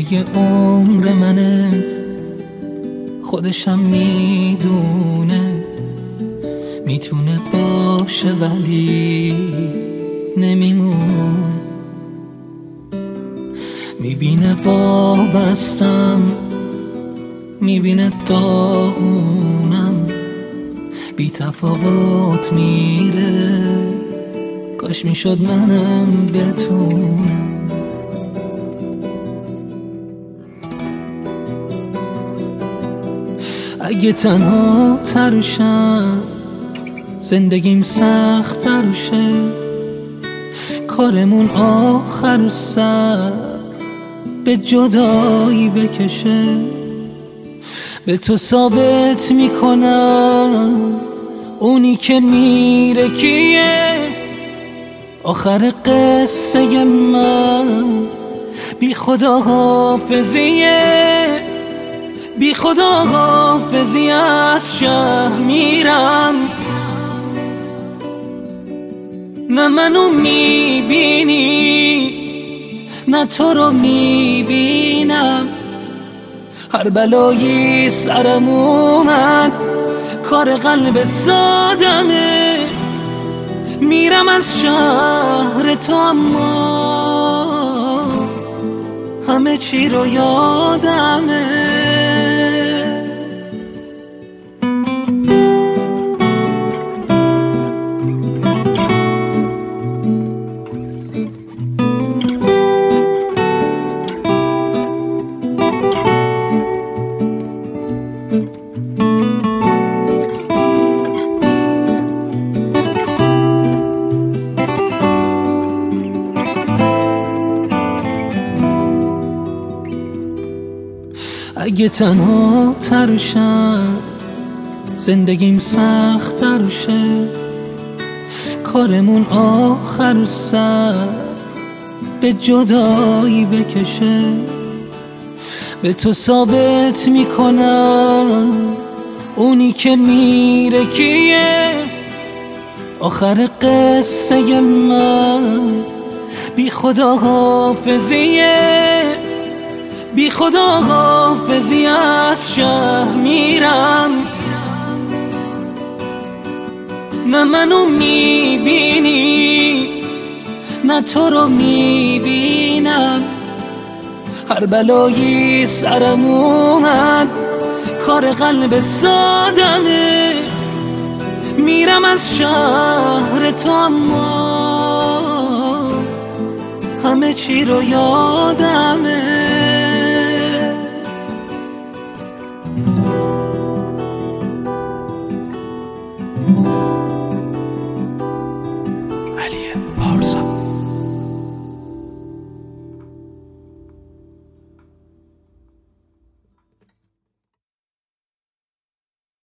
دیگه عمر منه، خودشم میدونه میتونه باشه ولی نمیمونه. میبینه وابستم، میبینه داغونم، بی تفاوت میره، کاش میشد منم بتونم. اگه تنها ترشم زندگیم سخت ترشه، کارمون آخر سر به جدایی بکشه. به تو ثابت میکنم اونی که میره کیه، آخر قصه من بی خدا حافظیه. بی خدا حافظی از شهر میرم، نه منو میبینی نه تو رو میبینم. هر بلایی سرم اومد کار قلب سادمه، میرم از شهر تو اما همه چی رو یادمه. اگه تنها ترشم زندگیم سخت ترشه، کارمون آخر سر به جدایی بکشه. به تو ثابت میکنم اونی که میره کیه، آخر قصه من بی خدا حافظیه. بی خدا حافظی از شهر میرم، نه منو میبینی نه تو رو میبینم. هر بلایی سرم اومد کار قلب سادمه، میرم از شهر تو اما همه چی رو یادمه.